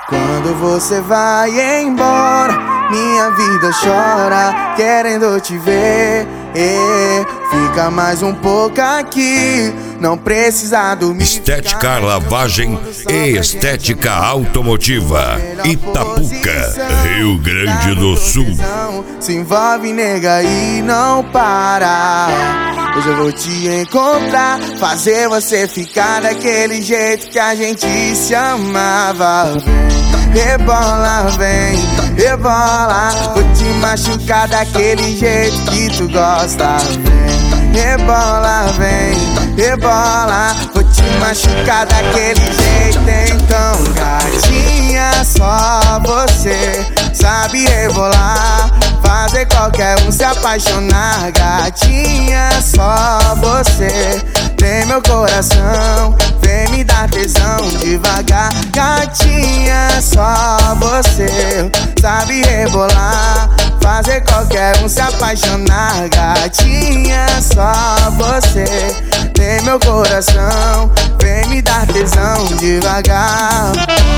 Quando você vai embora, minha vida chora, querendo te ver. Fica mais um pouco aqui, não precisa dormir. Estética Lavagem e Estética Automotiva, Itapuca, Rio Grande do Sul. Se envolve, nega, e não para. Hoje eu vou te encontrar, fazer você ficar daquele jeito que a gente se amava. Rebola, vem, rebola, vou te machucar daquele jeito que tu gosta. Vem, rebola, vem, rebola, vou te machucar daquele jeito. Então, gatinha, só você sabe rebolar, fazer qualquer um se apaixonar. Gatinha, só você tem meu coração, vem me dar tesão devagar. Gatinha, só você sabe rebolar, fazer qualquer um se apaixonar. Gatinha, só você tem meu coração, vem me dar tesão devagar.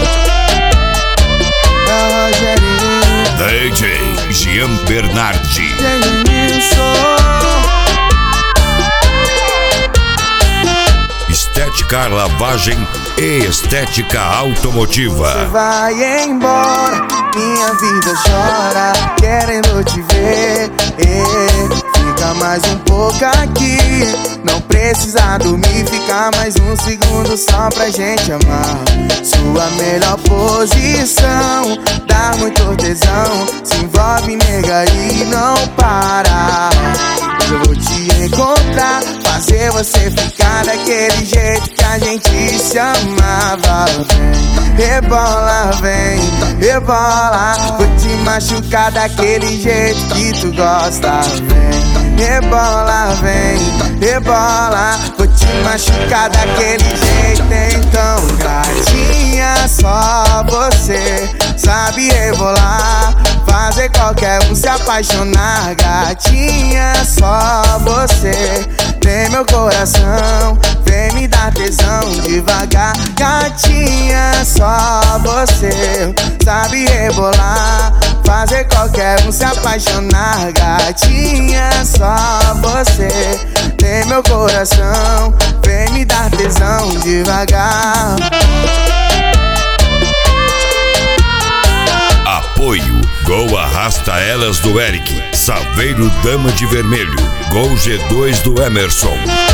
DJ Jean Bernardi. Estética Lavagem e Estética Automotiva. Você vai embora, minha vida chora, querendo te ver. Fica mais um pouco aqui, não precisa dormir, fica mais um segundo só pra gente amar. Sua melhor posição, dá muito tesão, se envolve, nega, e não para. Eu vou te encontrar, fazer você ficar daquele jeito que a gente se amava. Vem, rebola, vem, rebola, vou te machucar daquele jeito que tu gosta. Vem, rebola, vem, rebola, vou te machucar daquele jeito. Então, gatinha, só você sabe rebolar, fazer qualquer um se apaixonar. Gatinha, só você tem meu coração, vem me dar tesão devagar. Gatinha, só você sabe rebolar, fazer qualquer um se apaixonar. Gatinha, só você tem meu coração, vem me dar tesão devagar. Apoio Gol Arrasta Elas do Eric, Saveiro Dama de Vermelho, Gol G2 do Emerson.